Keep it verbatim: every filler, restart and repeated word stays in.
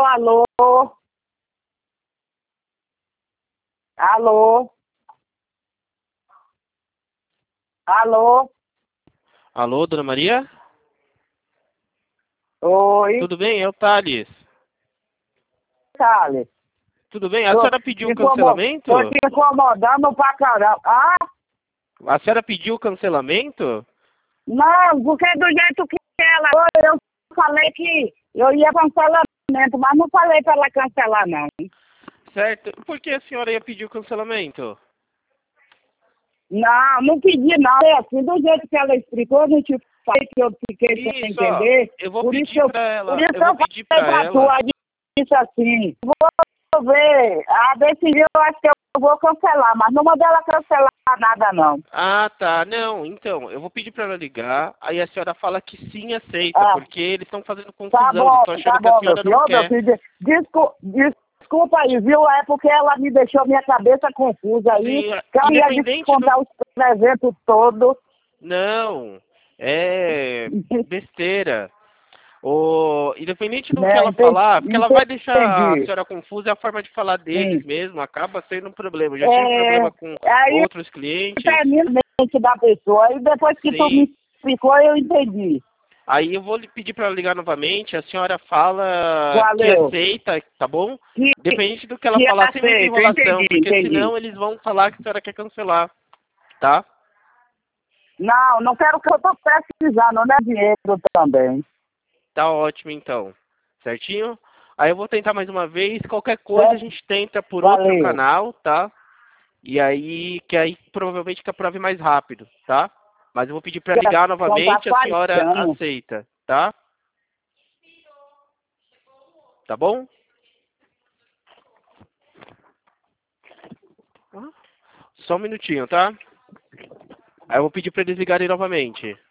alô. Alô. Alô. Alô, dona Maria? Oi, Tudo bem? É o Thales. Thales. Tudo bem? A Tô senhora te pediu incomo- cancelamento? tô te incomodando pra caramba. Ah, A senhora pediu cancelamento? não, porque do jeito que ela... Eu falei que eu ia cancelamento, mas não falei pra ela cancelar, não. Certo. Por que a senhora ia pedir o cancelamento? Não, não pedi não. É assim, do jeito que ela explicou, a gente falei que eu fiquei sem Isso, ó. entender. Eu vou Por isso pedir eu, pra por ela. isso Eu vou eu pedir falei pra pra tu, ela. aí disse assim, vou ver, a decisão eu acho que eu vou cancelar, mas não mandei ela cancelar nada não. Ah, tá. Não, então, eu vou pedir pra ela ligar, aí a senhora fala que sim aceita, Ah, porque eles estão fazendo tá confusão, eles bom, estão tá achando que a bom, meu senhora filho. não Ô, meu quer. filho, desculpa, desculpa aí, viu? É porque ela me deixou minha cabeça confusa aí, Sim, que eu ia independente do... descontar os presentes todos. Não, é besteira. O... Independente do que Né? ela Entendi, falar, porque ela vai deixar a entendi. senhora confusa, é a forma de falar deles Sim. mesmo, acaba sendo um problema. Eu já tive É, problema com aí outros clientes. termina a mente da pessoa. E depois que tu Sim. me explicou, eu entendi. Aí eu vou lhe pedir para ligar novamente, a senhora fala que Valeu. aceita, tá bom? Que, Dependente do que ela que falar, sem muita aceito, enrolação, entendi, porque entendi. senão eles vão falar que a senhora quer cancelar, tá? Não, não quero que eu tô precisando, né? Dinheiro também. Tá ótimo então. Certinho? Aí eu vou tentar mais uma vez, qualquer coisa a Certo? gente tenta por outro Valeu. canal, tá? E aí, que aí provavelmente que aprove mais rápido, tá? Mas eu vou pedir para Que a ligar situação tá novamente, a senhora falhando. aceita, tá? Tá bom? Só um minutinho, tá? Aí eu vou pedir para eles ligarem novamente.